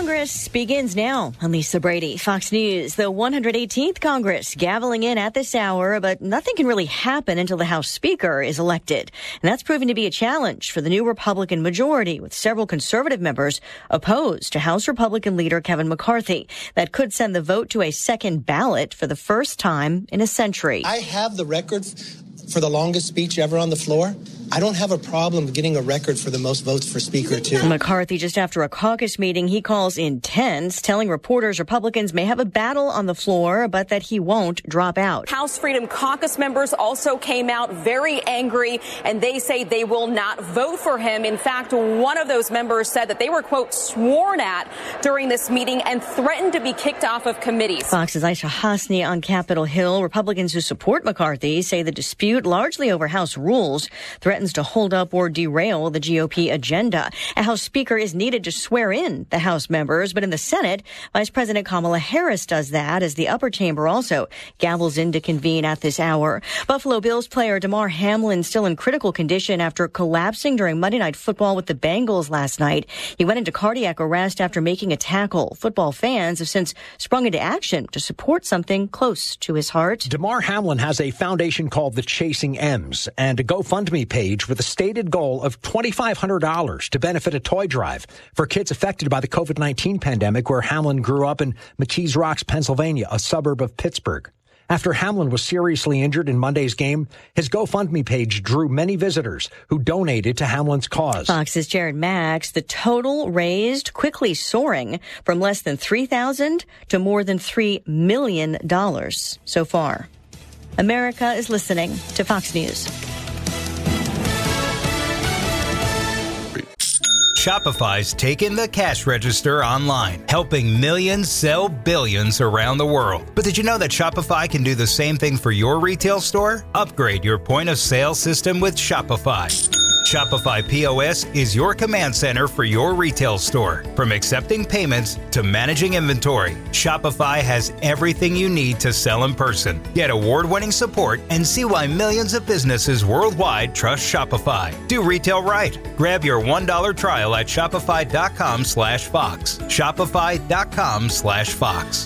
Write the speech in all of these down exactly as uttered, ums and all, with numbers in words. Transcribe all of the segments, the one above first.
Congress begins now. I'm Lisa Brady, Fox News. The one hundred eighteenth Congress gaveling in at this hour, but nothing can really happen until the House Speaker is elected. And that's proving to be a challenge for the new Republican majority, with several conservative members opposed to House Republican leader Kevin McCarthy. That could send the vote to a second ballot for the first time in a century. I have the record for the longest speech ever on the floor. I don't have a problem getting a record for the most votes for Speaker, too. McCarthy, just after a caucus meeting he calls intense, telling reporters Republicans may have a battle on the floor, but that he won't drop out. House Freedom Caucus members also came out very angry, and they say they will not vote for him. In fact, one of those members said that they were, quote, sworn at during this meeting and threatened to be kicked off of committees. Fox's Aisha Hasni on Capitol Hill. Republicans who support McCarthy say the dispute, largely over House rules, threatens to hold up or derail the G O P agenda. A House Speaker is needed to swear in the House members, but in the Senate, Vice President Kamala Harris does that as the upper chamber also gavels in to convene at this hour. Buffalo Bills player Damar Hamlin still in critical condition after collapsing during Monday Night Football with the Bengals last night. He went into cardiac arrest after making a tackle. Football fans have since sprung into action to support something close to his heart. Damar Hamlin has a foundation called the Chasing M's and a GoFundMe page with a stated goal of two thousand five hundred dollars to benefit a toy drive for kids affected by the COVID nineteen pandemic, where Hamlin grew up in McKees Rocks, Pennsylvania, a suburb of Pittsburgh. After Hamlin was seriously injured in Monday's game, his GoFundMe page drew many visitors who donated to Hamlin's cause. Fox's Jared Max, the total raised quickly soaring from less than three thousand dollars to more than three million dollars so far. America is listening to Fox News. Shopify's taken the cash register online, helping millions sell billions around the world. But did you know that Shopify can do the same thing for your retail store? Upgrade your point of sale system with Shopify. Shopify P O S is your command center for your retail store. From accepting payments to managing inventory, Shopify has everything you need to sell in person. Get award-winning support and see why millions of businesses worldwide trust Shopify. Do retail right. Grab your one dollar trial at shopify.com slash Fox. Shopify.com slash Fox.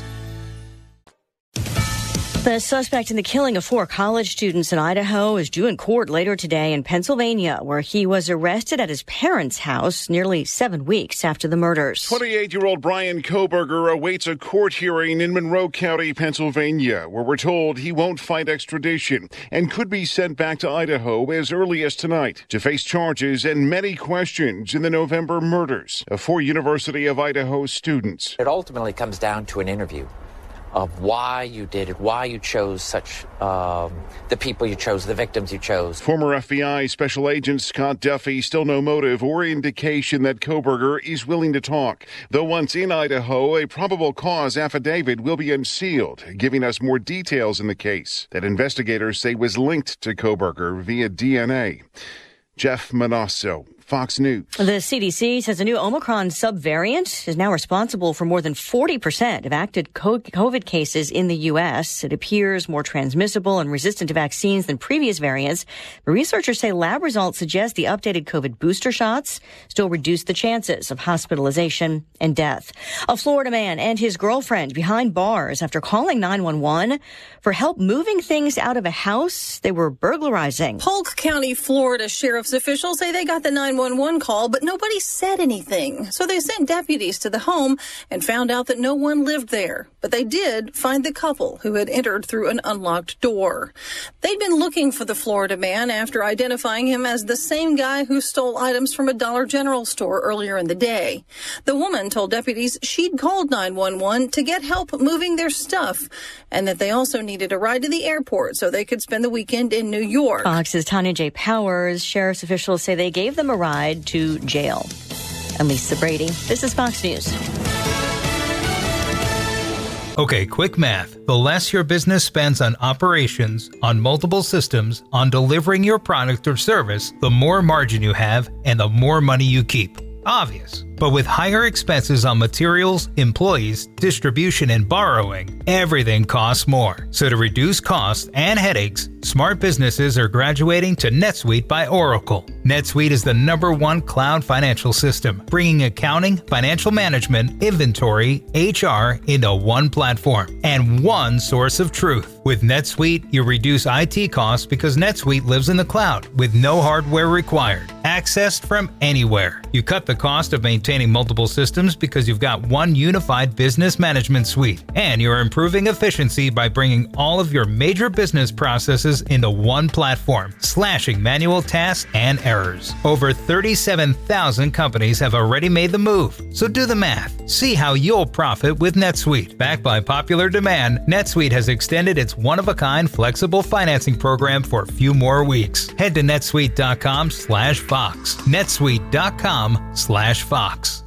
The suspect in the killing of four college students in Idaho is due in court later today in Pennsylvania, where he was arrested at his parents' house nearly seven weeks after the murders. twenty-eight-year-old Bryan Kohberger awaits a court hearing in Monroe County, Pennsylvania, where we're told he won't fight extradition and could be sent back to Idaho as early as tonight to face charges and many questions in the November murders of four University of Idaho students. It ultimately comes down to an interview of why you did it, why you chose such, um, the people you chose, the victims you chose. Former F B I Special Agent Scott Duffy still no motive or indication that Kohberger is willing to talk. Though once in Idaho, a probable cause affidavit will be unsealed, giving us more details in the case that investigators say was linked to Kohberger via D N A. Jeff Manasso, Fox News. The C D C says a new Omicron subvariant is now responsible for more than forty percent of active COVID cases in the U S. It appears more transmissible and resistant to vaccines than previous variants. But researchers say lab results suggest the updated COVID booster shots still reduce the chances of hospitalization and death. A Florida man and his girlfriend behind bars after calling nine one one for help moving things out of a house they were burglarizing. Polk County, Florida sheriff's officials say they got the nine one one call, but nobody said anything. So they sent deputies to the home and found out that no one lived there. But they did find the couple who had entered through an unlocked door. They'd been looking for the Florida man after identifying him as the same guy who stole items from a Dollar General store earlier in the day. The woman told deputies she'd called nine one one to get help moving their stuff and that they also needed a ride to the airport so they could spend the weekend in New York. Fox's Tanya J. Powers. Sheriff's officials say they gave them a ride to jail. I'm Lisa Brady. This is Fox News. Okay, quick math. The less your business spends on operations, on multiple systems, on delivering your product or service, the more margin you have and the more money you keep. Obvious. But with higher expenses on materials, employees, distribution, and borrowing, everything costs more. So to reduce costs and headaches, smart businesses are graduating to NetSuite by Oracle. NetSuite is the number one cloud financial system, bringing accounting, financial management, inventory, H R into one platform and one source of truth. With NetSuite, you reduce I T costs because NetSuite lives in the cloud with no hardware required, accessed from anywhere. You cut the cost of maintaining multiple systems because you've got one unified business management suite, and you're improving efficiency by bringing all of your major business processes into one platform, slashing manual tasks and errors. Over thirty-seven thousand companies have already made the move, so do the math. See how you'll profit with NetSuite. Backed by popular demand, NetSuite has extended its one-of-a-kind flexible financing program for a few more weeks. Head to netsuite dot com slash Fox. netsuite dot com slash Fox.